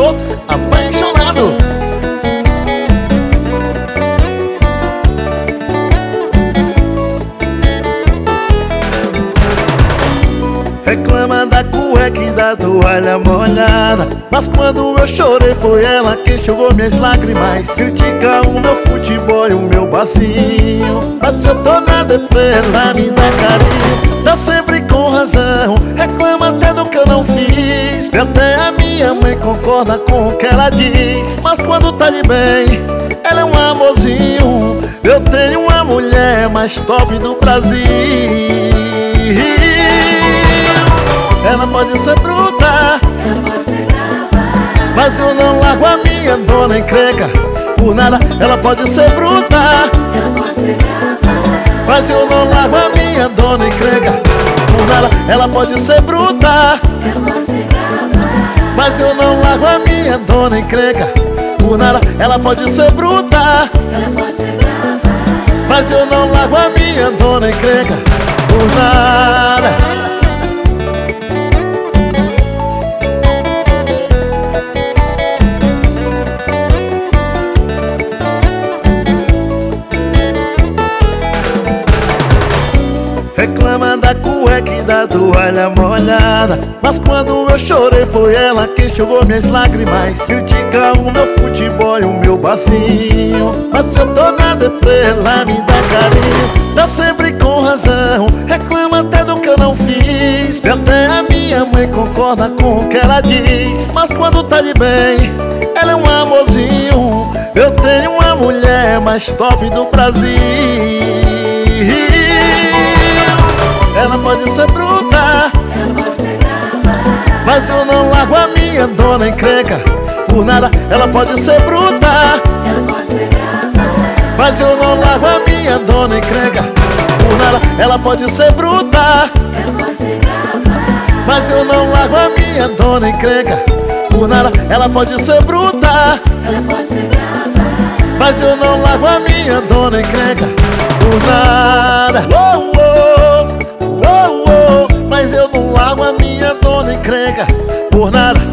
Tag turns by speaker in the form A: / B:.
A: tô apaixonado. Reclama da cueca e da toalha molhada, mas quando eu chorei foi ela quem enxugou minhas lágrimas. Critica o meu futebol e o meu bacinho, mas se eu tô na deprê, ela me dá carinho. Tá sempre com razão, reclama até do que eu não fiz, e até a minha mãe concorda com o que ela diz. Mas quando tá de bem, ela é um amorzinho. Eu tenho uma mulher mais top do Brasil. Ela pode ser bruta,
B: ela pode ser brava,
A: mas eu não largo a minha dona encrenca por nada. Ela pode ser bruta,
B: ela pode ser brava,
A: mas eu não largo a minha dona encrenca por nada. Ela pode ser bruta,
B: ela pode ser brava,
A: mas eu não largo a minha dona encrenca por nada. Ela pode ser bruta,
B: ela pode ser brava,
A: mas eu não largo a minha dona encrenca por nada. Reclama da cueca e da toalha molhada, mas quando eu chorei foi ela quem enxugou minhas lágrimas. Critica o meu futebol e o meu bacinho, mas se eu tô na deprê, ela me dá carinho. Tá sempre com razão, reclama até do que eu não fiz, e até a minha mãe concorda com o que ela diz. Mas quando tá de bem, ela é um amorzinho. Eu tenho uma mulher mais top do Brasil. Ela pode ser bruta,
B: ela pode ser brava,
A: mas eu não largo a minha dona encrenca por nada. Ela pode ser bruta,
B: ela pode ser brava,
A: mas eu não largo a minha dona encrenca por nada. Ela pode ser bruta,
B: ela pode ser brava,
A: mas eu não largo a minha dona encrenca por nada. Ela pode ser bruta,
B: ela pode ser brava,
A: mas eu não largo a minha dona encrenca por nada. Oh, oh, oh, oh, mas eu não largo a minha dona encrenca por nada.